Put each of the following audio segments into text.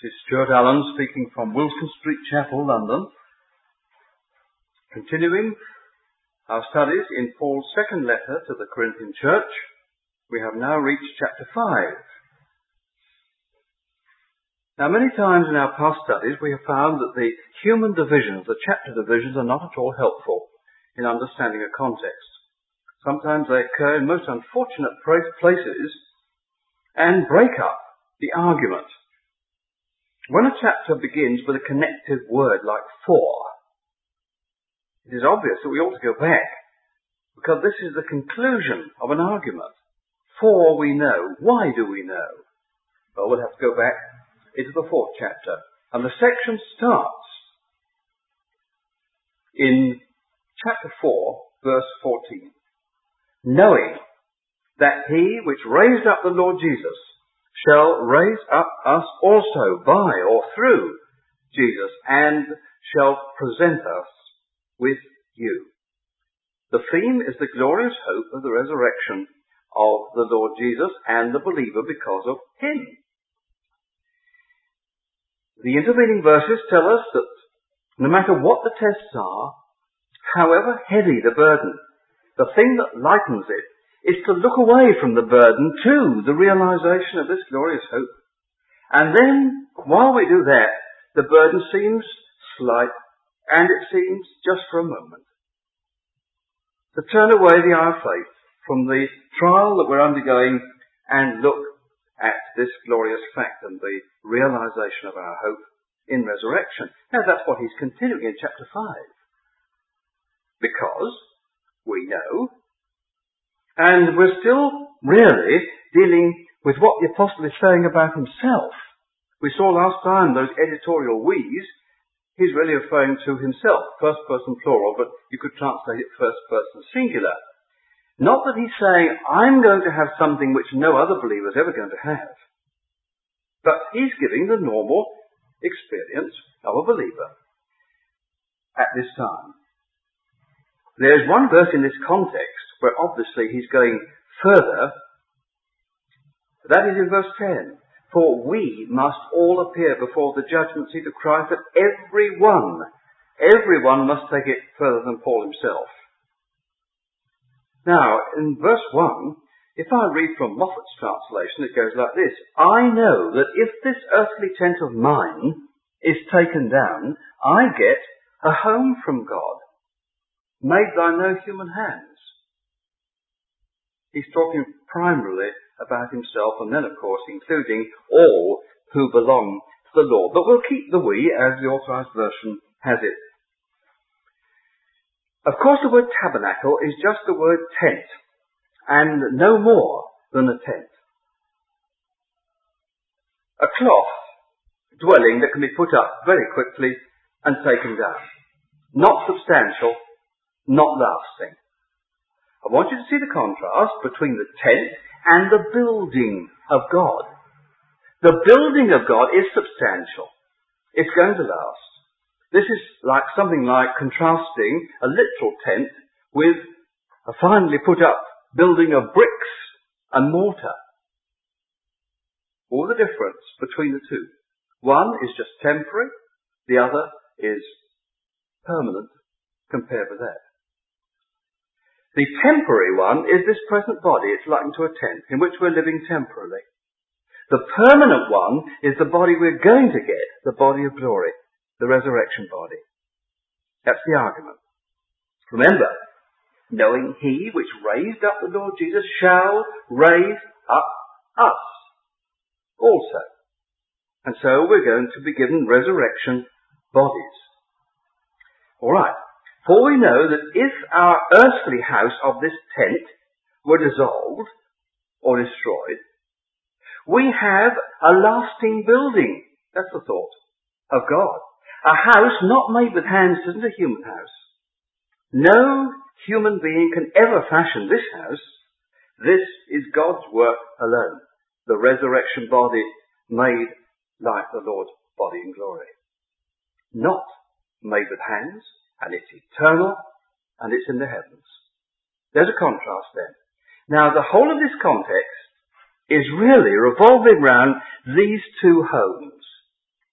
This is Stuart Allen speaking from Wilson Street Chapel, London. Continuing our studies in Paul's second letter to the Corinthian church, we have now reached chapter 5. Now, many times in our past studies we have found that the human divisions, the chapter divisions, are not at all helpful in understanding a context. Sometimes they occur in most unfortunate places and break up the argument. When a chapter begins with a connective word like for, it is obvious that we ought to go back, because this is the conclusion of an argument. For we know. Why do we know? Well, we'll have to go back into the 4th chapter. And the section starts in chapter 4, verse 14. Knowing that he which raised up the Lord Jesus shall raise up us also by or through Jesus, and shall present us with you. The theme is the glorious hope of the resurrection of the Lord Jesus and the believer because of him. The intervening verses tell us that no matter what the tests are, however heavy the burden, the thing that lightens it is to look away from the burden to the realization of this glorious hope. And then, while we do that, the burden seems slight, and it seems just for a moment. To turn away the eye of faith from the trial that we're undergoing and look at this glorious fact and the realization of our hope in resurrection. Now, that's what he's continuing in chapter 5. Because we know, and we're still really dealing with what the apostle is saying about himself. We saw last time those editorial we's. He's really referring to himself, first person plural, but you could translate it first person singular. Not that he's saying, I'm going to have something which no other believer is ever going to have. But he's giving the normal experience of a believer at this time. There's one verse in this context where obviously he's going further. That is in verse 10. For we must all appear before the judgment seat of Christ, that everyone must take it further than Paul himself. Now, in verse 1, if I read from Moffat's translation, it goes like this. I know that if this earthly tent of mine is taken down, I get a home from God, made by no human hands. He's talking primarily about himself, and then, of course, including all who belong to the Lord. But we'll keep the we as the Authorized Version has it. Of course, the word tabernacle is just the word tent, and no more than a tent. A cloth dwelling that can be put up very quickly and taken down. Not substantial, not lasting. I want you to see the contrast between the tent and the building of God. The building of God is substantial. It's going to last. This is like something like contrasting a literal tent with a finely put up building of bricks and mortar. All the difference between the two. One is just temporary, the other is permanent compared with that. The temporary one is this present body. It's likened to a tent in which we're living temporarily. The permanent one is the body we're going to get, the body of glory, the resurrection body. That's the argument. Remember, knowing he which raised up the Lord Jesus shall raise up us also. And so we're going to be given resurrection bodies. All right. For we know that if our earthly house of this tent were dissolved or destroyed, we have a lasting building. That's the thought of God. A house not made with hands isn't a human house. No human being can ever fashion this house. This is God's work alone. The resurrection body made like the Lord's body in glory. Not made with hands. And it's eternal, and it's in the heavens. There's a contrast then. Now, the whole of this context is really revolving around these two homes.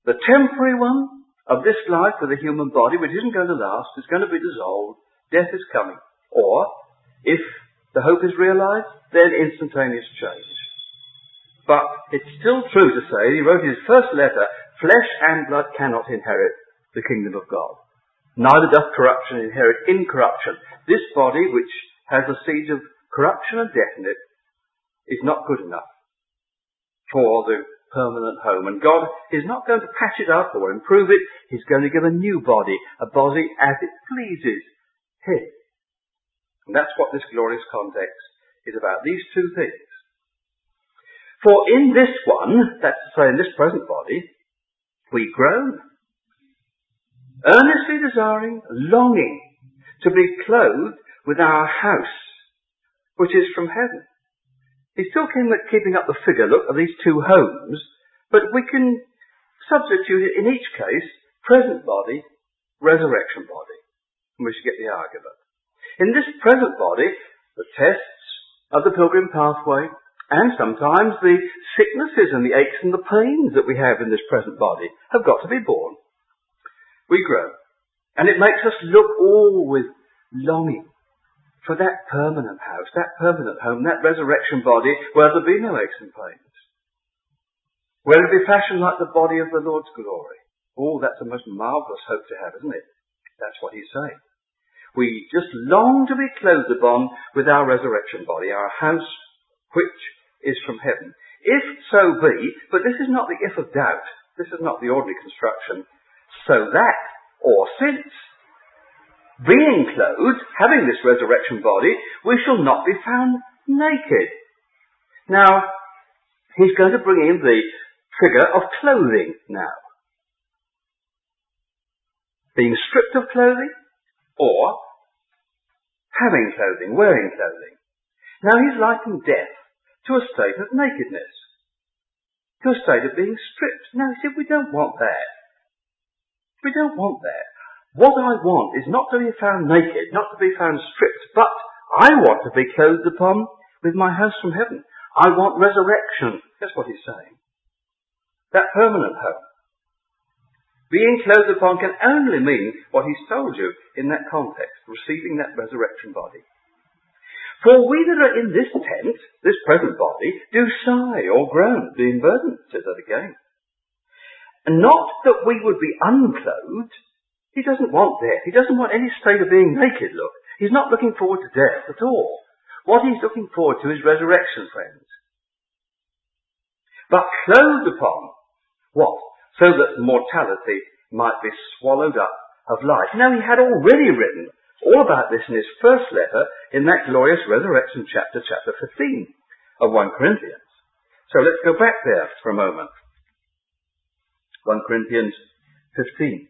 The temporary one of this life with a human body, which isn't going to last, is going to be dissolved. Death is coming. Or, if the hope is realized, then instantaneous change. But it's still true to say, he wrote in his first letter, flesh and blood cannot inherit the kingdom of God. Neither doth corruption inherit incorruption. This body, which has the seeds of corruption and death in it, is not good enough for the permanent home. And God is not going to patch it up or improve it. He's going to give a new body, a body as it pleases Him. And that's what this glorious context is about, these two things. For in this one, that's to say in this present body, we groan, earnestly desiring, longing to be clothed with our house, which is from heaven. He's still keeping up the figure, look, of these two homes, but we can substitute it in each case, present body, resurrection body. And we should get the argument. In this present body, the tests of the pilgrim pathway, and sometimes the sicknesses and the aches and the pains that we have in this present body have got to be borne. We grow. And it makes us look all with longing for that permanent house, that permanent home, that resurrection body where there'll be no aches and pains. Where it'll be fashioned like the body of the Lord's glory. Oh, that's a most marvellous hope to have, isn't it? That's what he's saying. We just long to be clothed upon with our resurrection body, our house which is from heaven. If so be, but this is not the if of doubt, this is not the ordinary construction, so that, or since, being clothed, having this resurrection body, we shall not be found naked. Now, he's going to bring in the figure of clothing now. Being stripped of clothing, or having clothing, wearing clothing. Now he's likened death to a state of nakedness, to a state of being stripped. Now he said, we don't want that. We don't want that. What I want is not to be found naked, not to be found stripped, but I want to be clothed upon with my house from heaven. I want resurrection. That's what he's saying. That permanent home. Being clothed upon can only mean what he's told you in that context, receiving that resurrection body. For we that are in this tent, this present body, do sigh or groan, being burdened, says that again. And not that we would be unclothed. He doesn't want death. He doesn't want any state of being naked, look. He's not looking forward to death at all. What he's looking forward to is resurrection, friends. But clothed upon what? So that mortality might be swallowed up of life. Now, he had already written all about this in his first letter in that glorious resurrection chapter 15 of 1 Corinthians. So let's go back there for a moment. 1 Corinthians 15.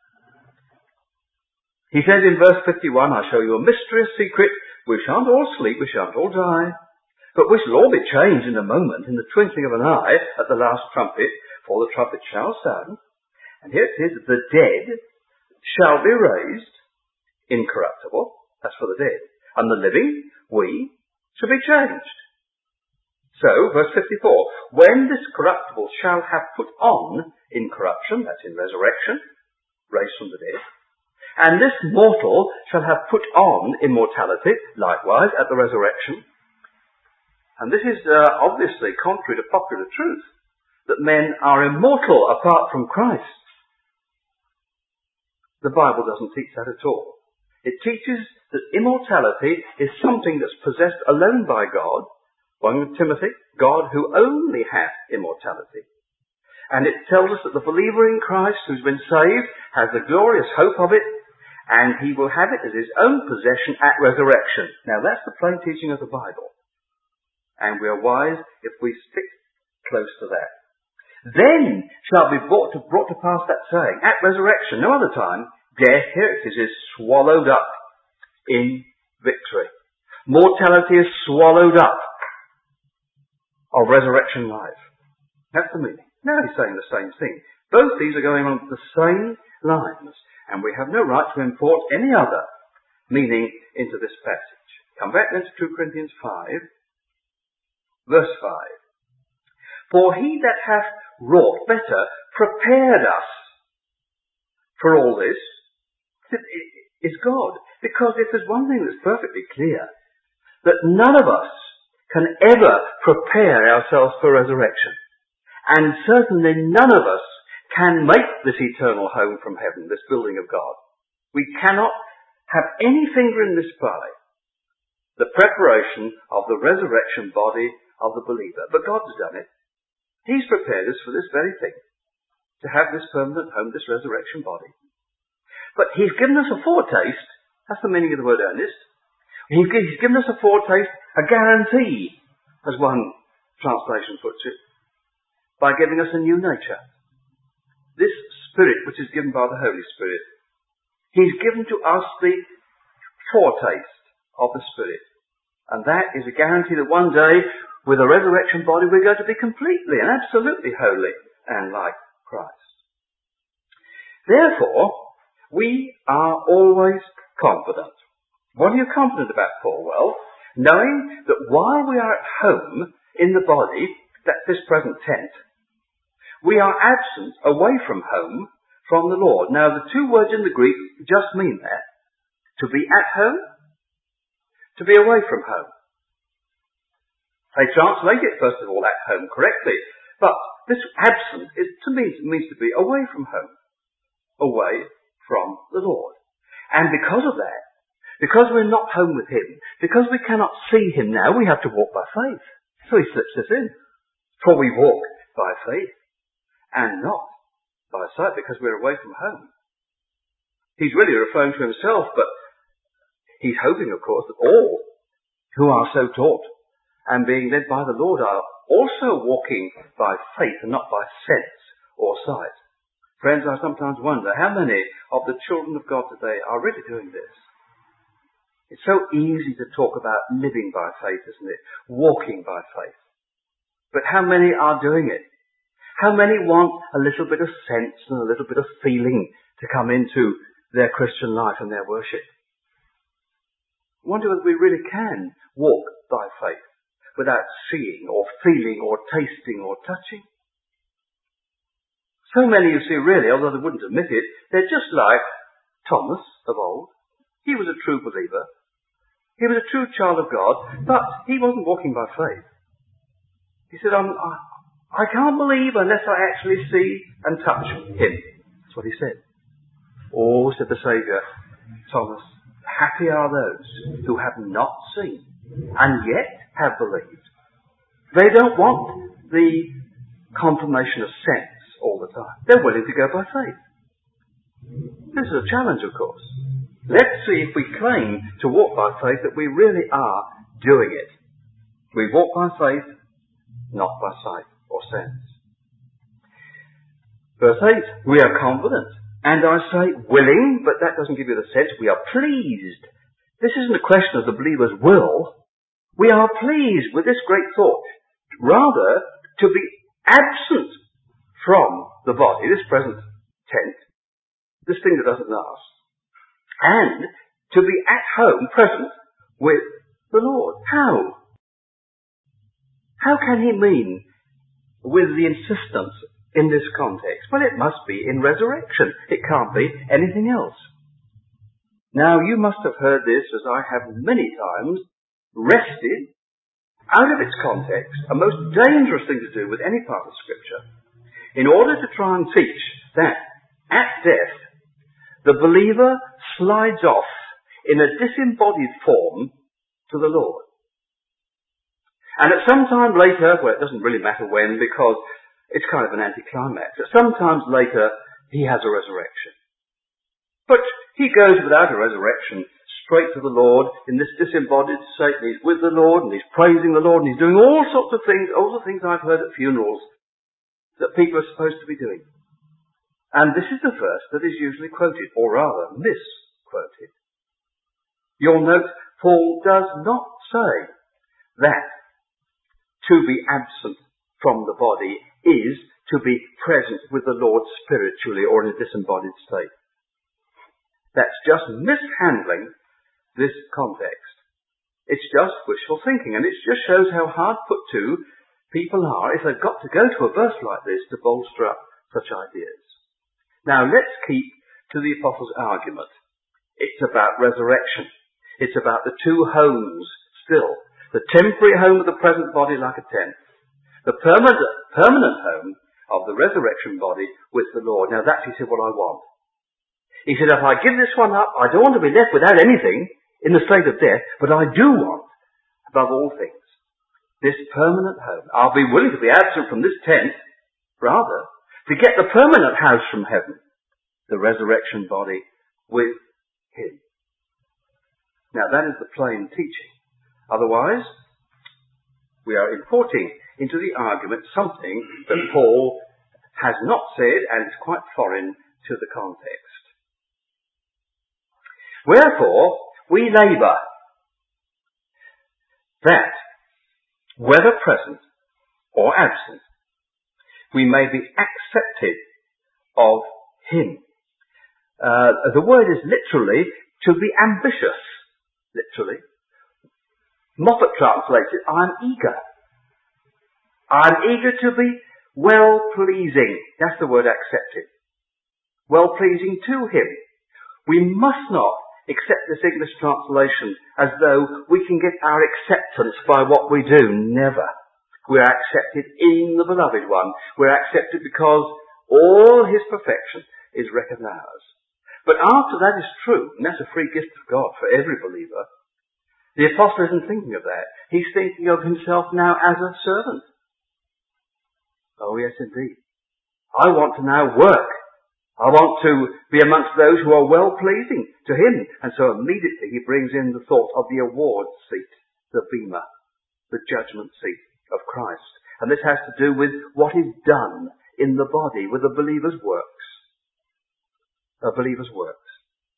He says in verse 51, I show you a mystery, a secret. We shan't all sleep, we shan't all die, but we shall all be changed in a moment, in the twinkling of an eye, at the last trumpet, for the trumpet shall sound. And here it is, the dead shall be raised incorruptible, that's for the dead, and the living, we, shall be changed. So, verse 54, when this corruptible shall have put on incorruption, that's in resurrection, raised from the dead, and this mortal shall have put on immortality, likewise, at the resurrection. And this is obviously contrary to popular truth, that men are immortal apart from Christ. The Bible doesn't teach that at all. It teaches that immortality is something that's possessed alone by God. 1 Timothy, God who only hath immortality. And it tells us that the believer in Christ who's been saved has the glorious hope of it, and he will have it as his own possession at resurrection. Now that's the plain teaching of the Bible. And we are wise if we stick close to that. Then shall be brought to pass that saying, at resurrection, no other time, death, here it is swallowed up in victory. Mortality is swallowed up of resurrection life. That's the meaning. Now he's saying the same thing. Both these are going on the same lines, and we have no right to import any other meaning into this passage. Come back then to 2 Corinthians 5, verse 5. For he that hath wrought better prepared us for all this is God. Because if there's one thing that's perfectly clear, that none of us can ever prepare ourselves for resurrection. And certainly none of us can make this eternal home from heaven, this building of God. We cannot have any finger in this pie, the preparation of the resurrection body of the believer. But God's done it. He's prepared us for this very thing, to have this permanent home, this resurrection body. But He's given us a foretaste. That's the meaning of the word earnest. He's given us a foretaste, a guarantee, as one translation puts it, by giving us a new nature. This Spirit which is given by the Holy Spirit, He's given to us the foretaste of the Spirit. And that is a guarantee that one day, with a resurrection body, we're going to be completely and absolutely holy and like Christ. Therefore, we are always confident. What are you confident about, Paul? Well, knowing that while we are at home in the body, that's this present tent, we are absent away from home from the Lord. Now, the two words in the Greek just mean that. To be at home, to be away from home. They translate it, first of all, at home correctly. But this absent means to be away from home. Away from the Lord. And because of that, because we're not home with Him, because we cannot see Him now, we have to walk by faith. So He slips us in. For we walk by faith and not by sight, because we're away from home. He's really referring to Himself, but He's hoping, of course, that all who are so taught and being led by the Lord are also walking by faith and not by sense or sight. Friends, I sometimes wonder how many of the children of God today are really doing this. It's so easy to talk about living by faith, isn't it? Walking by faith. But how many are doing it? How many want a little bit of sense and a little bit of feeling to come into their Christian life and their worship? I wonder whether we really can walk by faith without seeing or feeling or tasting or touching. So many, you see, really, although they wouldn't admit it, they're just like Thomas of old. He was a true believer. He was a true child of God, but he wasn't walking by faith. He said, I can't believe unless I actually see and touch Him. That's what he said. Oh, said the Saviour, Thomas, happy are those who have not seen and yet have believed. They don't want the confirmation of sense all the time. They're willing to go by faith. This is a challenge, of course. Let's see if we claim to walk by faith that we really are doing it. We walk by faith, not by sight or sense. Verse 8, we are confident. And I say willing, but that doesn't give you the sense. We are pleased. This isn't a question of the believer's will. We are pleased with this great thought. Rather, to be absent from the body, this present tent, this thing that doesn't last, and to be at home, present, with the Lord. How? How can he mean with the insistence in this context? Well, it must be in resurrection. It can't be anything else. Now, you must have heard this, as I have many times, wrested out of its context, a most dangerous thing to do with any part of Scripture, in order to try and teach that at death, the believer slides off in a disembodied form to the Lord. And at some time later, well, it doesn't really matter when, because it's kind of an anticlimax. At some times later, he has a resurrection. But he goes without a resurrection straight to the Lord in this disembodied state, and he's with the Lord, and he's praising the Lord, and he's doing all sorts of things, all the things I've heard at funerals that people are supposed to be doing. And this is the verse that is usually quoted, or rather misquoted. You'll note Paul does not say that to be absent from the body is to be present with the Lord spiritually or in a disembodied state. That's just mishandling this context. It's just wishful thinking, and it just shows how hard put to people are if they've got to go to a verse like this to bolster up such ideas. Now let's keep to the Apostle's argument. It's about resurrection. It's about the two homes still. The temporary home of the present body like a tent. The permanent home of the resurrection body with the Lord. Now that's, he said, what I want. He said, if I give this one up, I don't want to be left without anything in the state of death, but I do want, above all things, this permanent home. I'll be willing to be absent from this tent, rather, to get the permanent house from heaven, the resurrection body with him. Now that is the plain teaching. Otherwise, we are importing into the argument something that Paul has not said and is quite foreign to the context. Wherefore, we labour that, whether present or absent, we may be accepted of him. The word is literally to be ambitious, literally. Moffat translates it, I'm eager. I'm eager to be well-pleasing. That's the word accepted. Well-pleasing to him. We must not accept this English translation as though we can get our acceptance by what we do. Never. We're accepted in the beloved one. We're accepted because all his perfection is reckoned ours. But after that is true, and that's a free gift of God for every believer, the apostle isn't thinking of that. He's thinking of himself now as a servant. Oh yes, indeed. I want to now work. I want to be amongst those who are well-pleasing to him. And so immediately he brings in the thought of the award seat, the bema, the judgment seat of Christ. And this has to do with what is done in the body with the believer's works. A believer's works.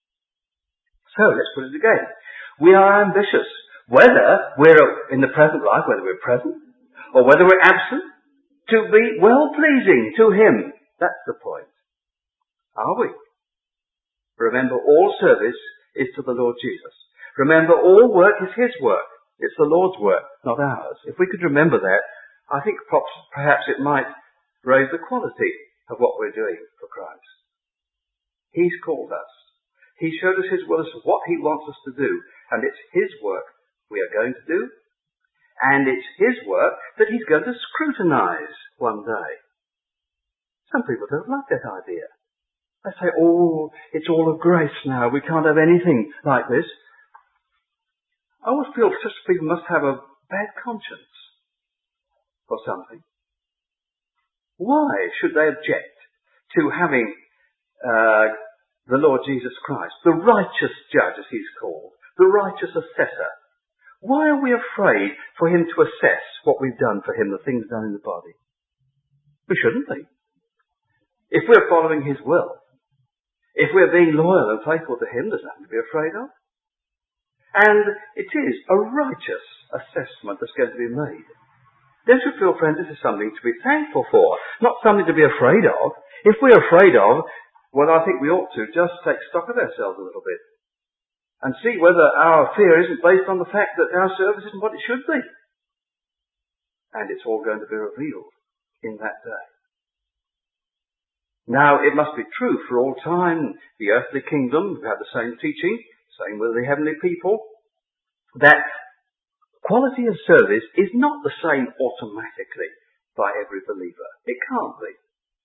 So let's put it again. We are ambitious, whether we're in the present life, whether we're present, or whether we're absent, to be well-pleasing to him. That's the point. Are we? Remember, all service is to the Lord Jesus. Remember, all work is his work. It's the Lord's work, not ours. If we could remember that, I think perhaps it might raise the quality of what we're doing for Christ. He's called us. He showed us his will as to what he wants us to do. And it's his work we are going to do. And it's his work that he's going to scrutinize one day. Some people don't like that idea. They say, oh, it's all of grace now. We can't have anything like this. I always feel such people must have a bad conscience or something. Why should they object to having the Lord Jesus Christ, the righteous judge as he's called, the righteous assessor? Why are we afraid for him to assess what we've done for him, the things done in the body? We shouldn't be. If we're following his will, if we're being loyal and faithful to him, there's nothing to be afraid of. And it is a righteous assessment that's going to be made. Don't you feel, friends, this is something to be thankful for, not something to be afraid of? If we're afraid of, well, I think we ought to just take stock of ourselves a little bit and see whether our fear isn't based on the fact that our service isn't what it should be. And it's all going to be revealed in that day. Now, it must be true for all time, the earthly kingdom, we have the same teaching, same with the heavenly people, that quality of service is not the same automatically by every believer. It can't be.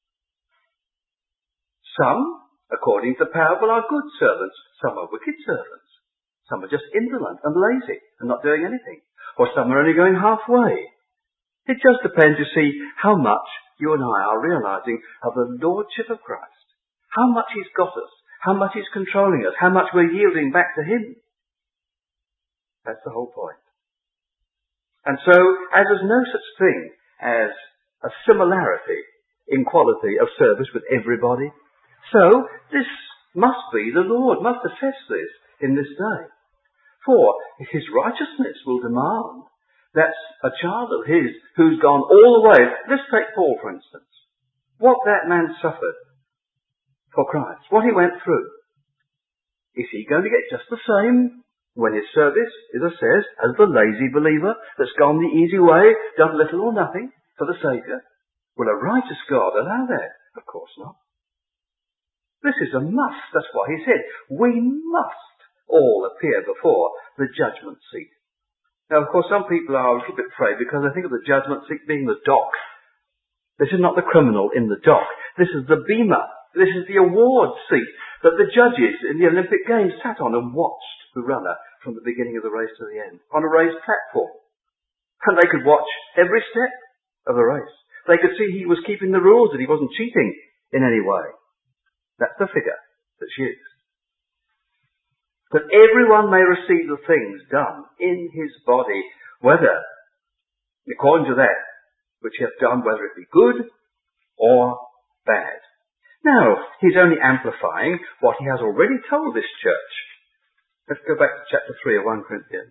Some, according to the parable, are good servants. Some are wicked servants. Some are just indolent and lazy and not doing anything. Or some are only going halfway. It just depends, you see, how much you and I are realizing of the Lordship of Christ. How much he's got us. How much he's controlling us. How much we're yielding back to him. That's the whole point. And so, as there's no such thing as a similarity in quality of service with everybody, so this must be, the Lord must assess this in this day. For his righteousness will demand that a child of his who's gone all the way, let's take Paul for instance, what that man suffered for Christ, what he went through. Is he going to get just the same when his service is assessed as the lazy believer that's gone the easy way, done little or nothing for the Saviour? Will a righteous God allow that? Of course not. This is a must. That's why he said, we must all appear before the judgment seat. Now, of course, some people are a little bit afraid because they think of the judgment seat being the dock. This is not the criminal in the dock. This is the bema. This is the award seat that the judges in the Olympic Games sat on and watched the runner from the beginning of the race to the end, on a raised platform. And they could watch every step of the race. They could see he was keeping the rules, that he wasn't cheating in any way. That's the figure that's used. That everyone may receive the things done in his body, whether, according to that which he hath done, whether it be good or bad. Now, he's only amplifying what he has already told this church. Let's go back to chapter 3 of 1 Corinthians.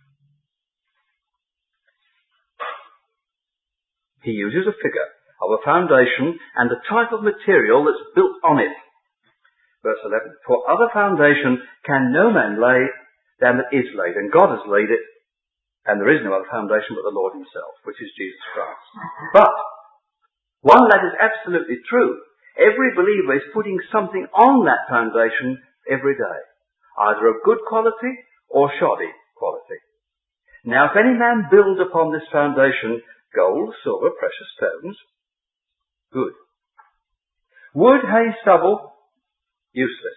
He uses a figure of a foundation and the type of material that's built on it. Verse 11, for other foundation can no man lay than that is laid, and God has laid it, and there is no other foundation but the Lord himself, which is Jesus Christ. But one that is absolutely true, every believer is putting something on that foundation every day, either of good quality or shoddy quality. Now if any man build upon this foundation gold, silver, precious stones, good. Wood, hay, stubble, useless.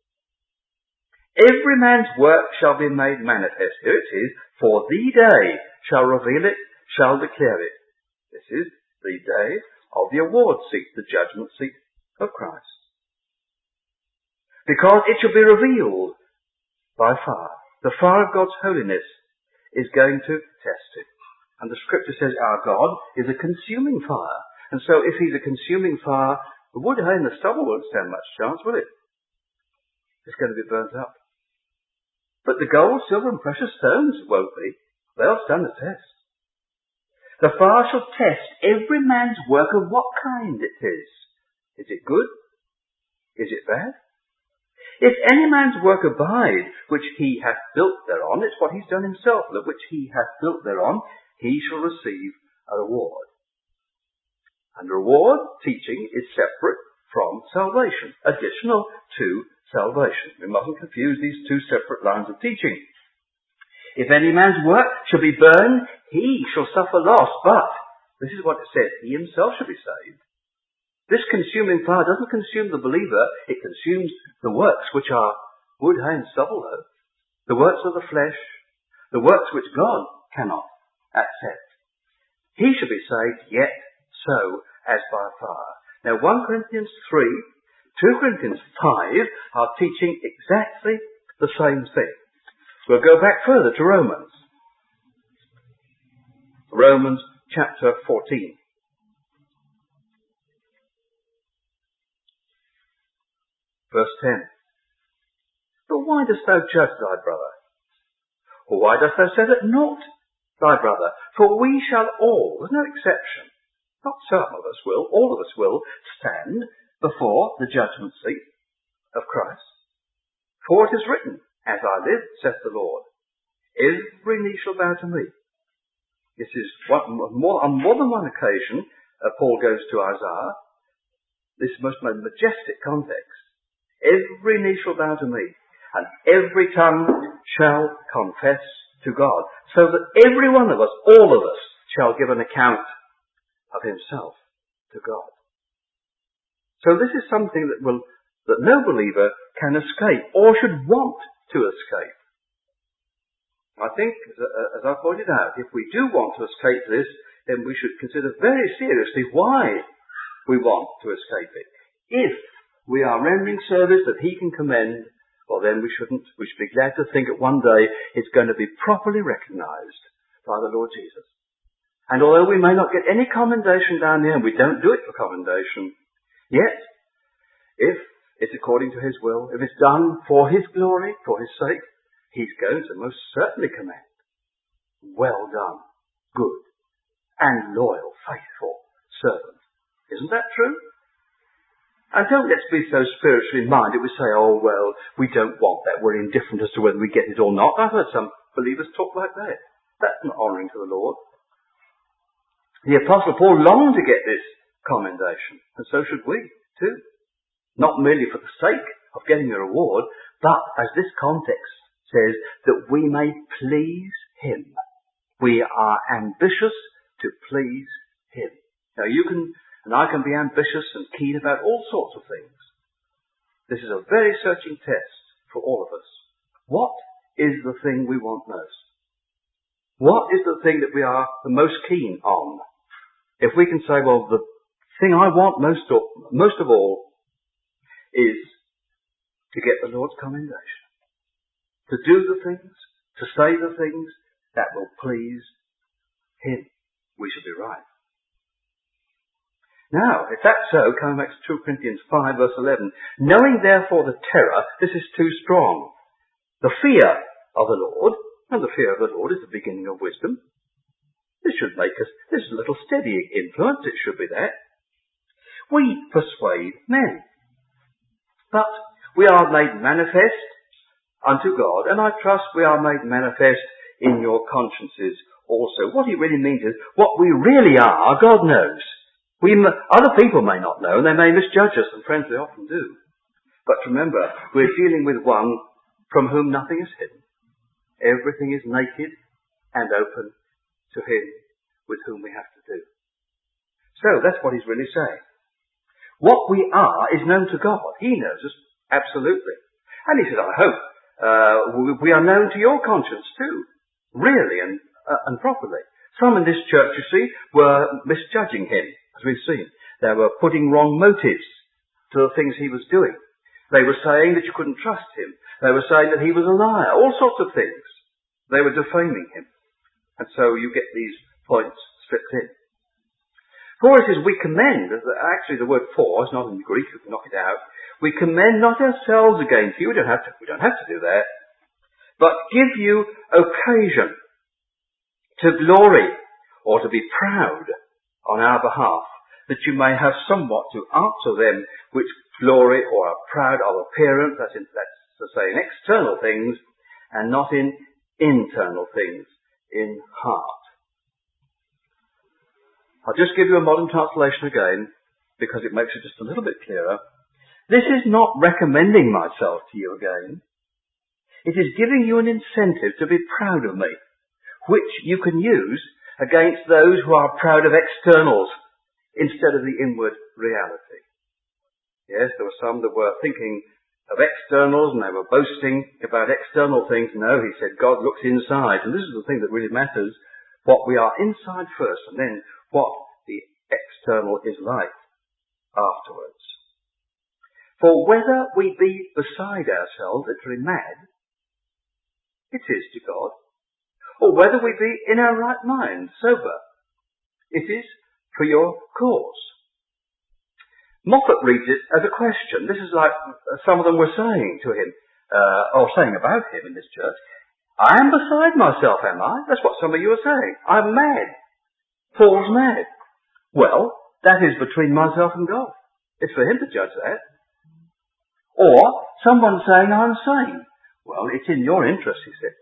Every man's work shall be made manifest. Here it is. For the day shall reveal it, shall declare it. This is the day of the award seat, the judgment seat of Christ. Because it shall be revealed by fire. The fire of God's holiness is going to test it. And the scripture says our God is a consuming fire. And so if he's a consuming fire, the wood, hay and the stubble won't stand much chance, will it? It's going to be burnt up. But the gold, silver and precious stones won't be. They'll stand the test. The fire shall test every man's work of what kind it is. Is it good? Is it bad? If any man's work abide, which he hath built thereon, it's what he's done himself, that which he hath built thereon, he shall receive a reward. And reward, teaching, is separate from salvation, additional to salvation. We mustn't confuse these two separate lines of teaching. If any man's work shall be burned, he shall suffer loss, but, this is what it says, he himself shall be saved. This consuming fire doesn't consume the believer, it consumes the works which are wood, hay and stubble, though. The works of the flesh, the works which God cannot accept. He shall be saved, yet so as by fire. Now 1 Corinthians 3, 2 Corinthians 5 are teaching exactly the same thing. We'll go back further to Romans. Romans chapter 14. Verse 10. But why dost thou judge thy brother? Or why dost thou set at naught thy brother? For we shall all, there's no exception, not some of us will, all of us will stand before the judgment seat of Christ. For it is written, as I live, saith the Lord, every knee shall bow to me. This is on more than one occasion Paul goes to Isaiah. This most majestic context. Every knee shall bow to me, and every tongue shall confess to God. So that every one of us, all of us, shall give an account of himself to God. So this is something that no believer can escape, or should want to escape. I think, as I pointed out, if we do want to escape this, then we should consider very seriously why we want to escape it. If we are rendering service that he can commend, well then we should be glad to think that one day it's going to be properly recognised by the Lord Jesus. And although we may not get any commendation down here, and we don't do it for commendation, yet, if it's according to his will, if it's done for his glory, for his sake, he's going to most certainly commend. Well done, good, and loyal, faithful servant. Isn't that true? And don't let's be so spiritually minded we say, oh well, we don't want that, we're indifferent as to whether we get it or not. I've heard some believers talk like that. That's not honouring to the Lord. The Apostle Paul longed to get this commendation. And so should we too. Not merely for the sake of getting a reward, but as this context says, that we may please him. We are ambitious to please him. Now you can, and I can be ambitious and keen about all sorts of things. This is a very searching test for all of us. What is the thing we want most? What is the thing that we are the most keen on? If we can say, well, the thing I want most of all is to get the Lord's commendation. To do the things, to say the things that will please him. We should be right. Now, if that's so, coming back to 2 Corinthians 5 verse 11, knowing therefore the terror, this is too strong. The fear of the Lord, and the fear of the Lord is the beginning of wisdom. This should make us, this is a little steadying influence, it should be that. We persuade men. But we are made manifest unto God, and I trust we are made manifest in your consciences also. What he really means is, what we really are, God knows. Other people may not know, and they may misjudge us, and friends, they often do. But remember, we're dealing with one from whom nothing is hidden. Everything is naked and open to him with whom we have to do. So that's what he's really saying. What we are is known to God. He knows us absolutely. And he said, I hope we are known to your conscience too, really and properly. Some in this church, you see, were misjudging him, as we've seen. They were putting wrong motives to the things he was doing. They were saying that you couldn't trust him. They were saying that he was a liar. All sorts of things. They were defaming him. And so you get these points stripped in. For it says, we commend, actually the word for is not in Greek, you can knock it out. We commend not ourselves against you, we don't have to do that, but give you occasion to glory or to be proud on our behalf, that you may have somewhat to answer them which glory or are proud of appearance, that's to say in external things, and not in internal things, in heart. I'll just give you a modern translation again, because it makes it just a little bit clearer. This is not recommending myself to you again. It is giving you an incentive to be proud of me, which you can use against those who are proud of externals instead of the inward reality. Yes, there were some that were thinking of externals and they were boasting about external things. No, he said, God looks inside. And this is the thing that really matters, what we are inside first and then what the external is like afterwards. For whether we be beside ourselves, literally mad, it is to God, or whether we be in our right mind, sober, it is for your cause. Moffat reads it as a question. This is like some of them were saying to him, or saying about him in this church. I am beside myself, am I? That's what some of you are saying. I'm mad. Paul's mad. Well, that is between myself and God. It's for him to judge that. Or someone saying I'm sane. Well, it's in your interest, he said.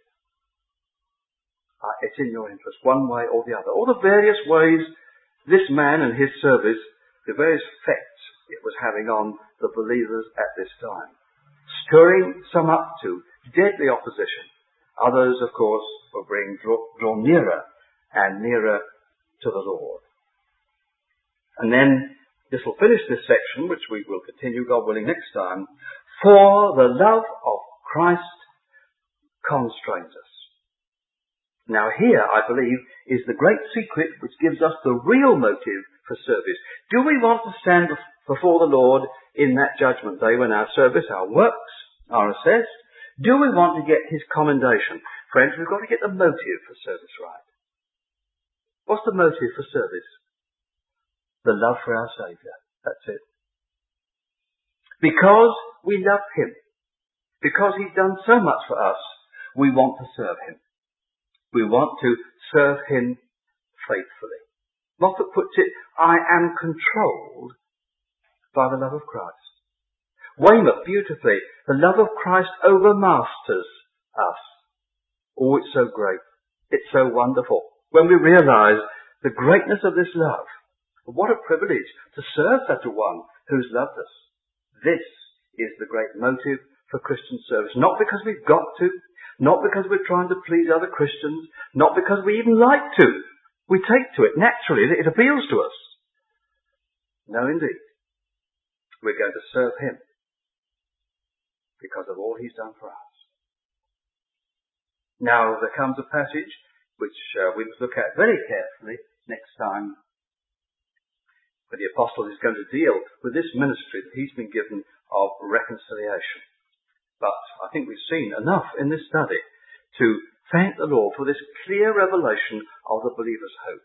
It's in your interest, one way or the other. All the various ways this man and his service, the various effects it was having on the believers at this time. Stirring some up to deadly opposition. Others, of course, were being drawn nearer and nearer to the Lord. And then this will finish this section, which we will continue, God willing, next time. For the love of Christ constrains us. Now here, I believe, is the great secret which gives us the real motive for service. Do we want to stand before the Lord in that judgment day when our service, our works, are assessed? Do we want to get his commendation? Friends, we've got to get the motive for service right. What's the motive for service? The love for our Saviour. That's it. Because we love him. Because he's done so much for us, we want to serve him. We want to serve him faithfully. Moffat puts it, I am controlled by the love of Christ. Weymouth, beautifully, the love of Christ overmasters us. Oh, it's so great. It's so wonderful. When we realise the greatness of this love, What a privilege to serve such a one who's loved us. This is the great motive for Christian service. Not because we've got to, not because we're trying to please other Christians, not because we even like to. We take to it naturally. It appeals to us. No, indeed. We're going to serve him because of all he's done for us. Now, there comes a passage which we must look at very carefully next time, where the apostle is going to deal with this ministry that he's been given of reconciliation. But I think we've seen enough in this study to thank the Lord for this clear revelation of the believer's hope,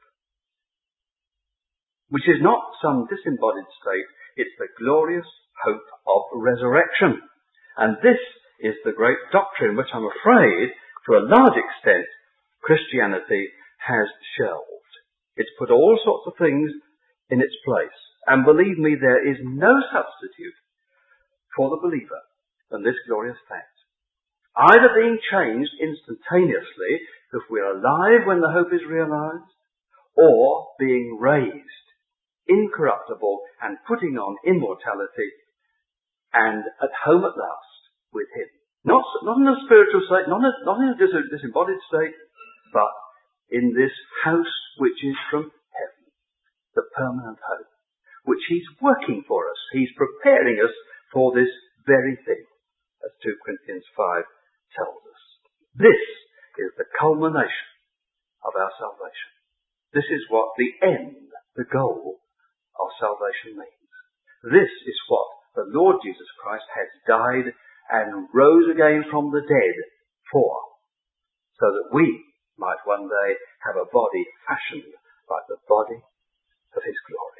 which is not some disembodied state, it's the glorious hope of resurrection. And this is the great doctrine which I'm afraid, to a large extent, Christianity has shelved. It's put all sorts of things in its place. And believe me, there is no substitute for the believer than this glorious fact. Either being changed instantaneously, if we're alive when the hope is realized, or being raised, incorruptible, and putting on immortality, and at home at last with him. Not in a spiritual state, not in a disembodied state, but in this house which is from heaven, the permanent hope, which he's working for us. He's preparing us for this very thing, as 2 Corinthians 5 tells us. This is the culmination of our salvation. This is what the end, the goal of salvation means. This is what the Lord Jesus Christ has died and rose again from the dead for, so that we might one day have a body fashioned like the body of his glory.